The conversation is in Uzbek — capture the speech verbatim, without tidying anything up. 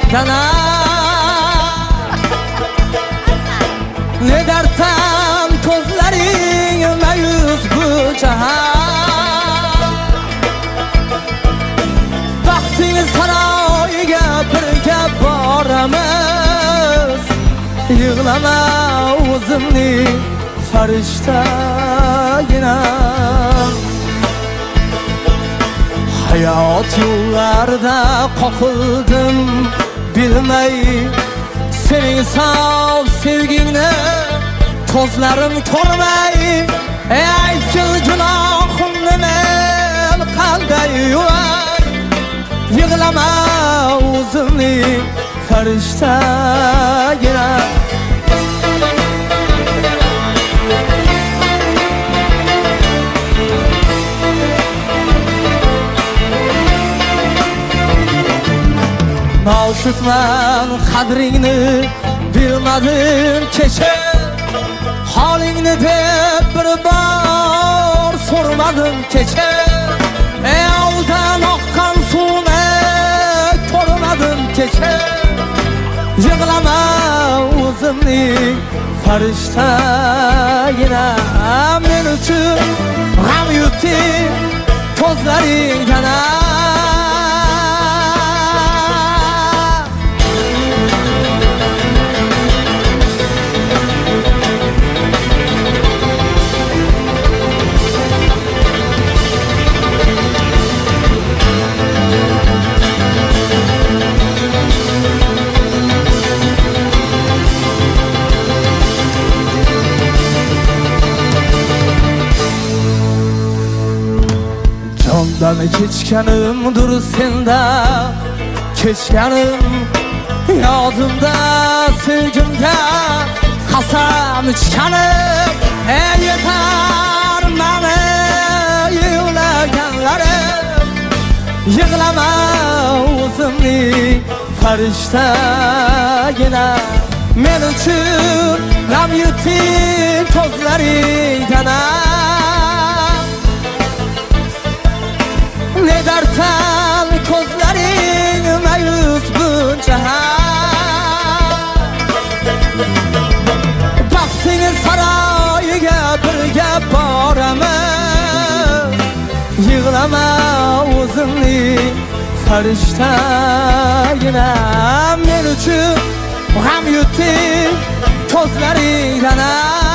dana Ne dertten ko'zlaring mayus bu jahon Baxting saroyiga birga boramiz Yig'lama o'zimni farishtagina Hayot yo'llarida qoqildim bilmay Sening sof sevgingni ko'zlarim ko'rmay Ey aytgil gunohimni men qanday yuvay Yig'lama o'zimni farishtagina Noshudman qadringni bilmadim kecha Holingni deb bir bor so'rmadim kecha Ey oldan oqqan suvni ko'rmadim kecha Yig'lama o'zimni farishtagina Men uchun g'am yutding ko'zlaringdan Jondan kechganimdir senda Kechganim yodimda sevgimga Qasam ichganim Ey yetar mani yig'laganlarim Yig'lama o'zimni farishtagina Men uchun g'am yutding ko'zlaringdan Ne dertten ko'zlaring mayus buncha Baxting saroyiga birga boramiz Yig'lama o'zimni farishtagina Men uchun g'am yutding ko'zlaringdan